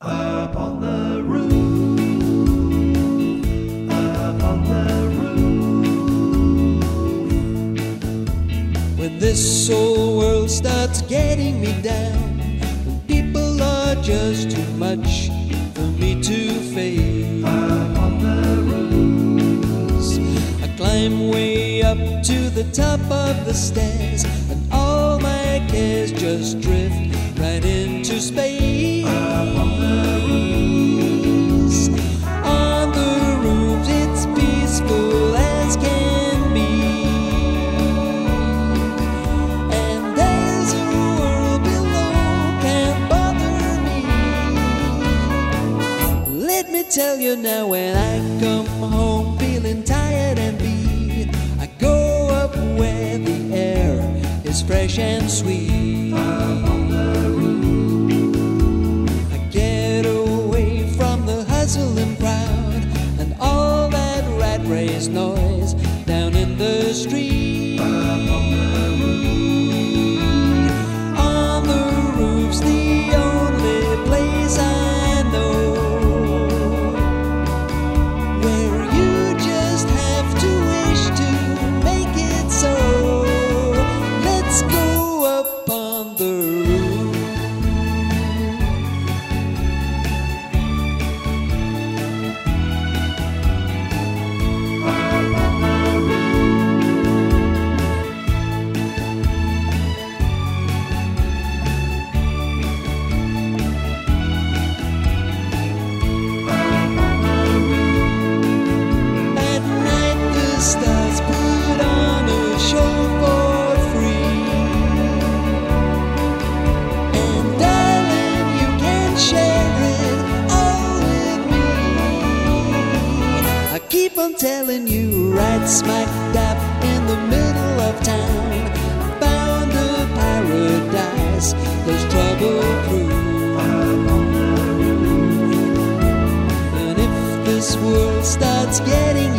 Up on the roof, up on the roof. When this whole world starts getting me down, when people are just too much for me to face, Up on the roof, I climb way up to the top of the stairs, and all my cares just drift right into space. up on the On the roofs, it's peaceful as can be, and there's a world below can't bother me. Let me tell you now, when I come home feeling tired and beat, I go up where the air is fresh and sweet. up on the roof, I get away from the hustle and crowd and all that rat race noise down in the street. up on the On the roof's the only place I know where you just have to wish to make it so. Let's go up on the roof. At night the stars put on a show for free, and darling, you can share it all with me. I keep on telling you, right smack dab in the middle of town, I found a paradise that's trouble-proof. And if this world starts getting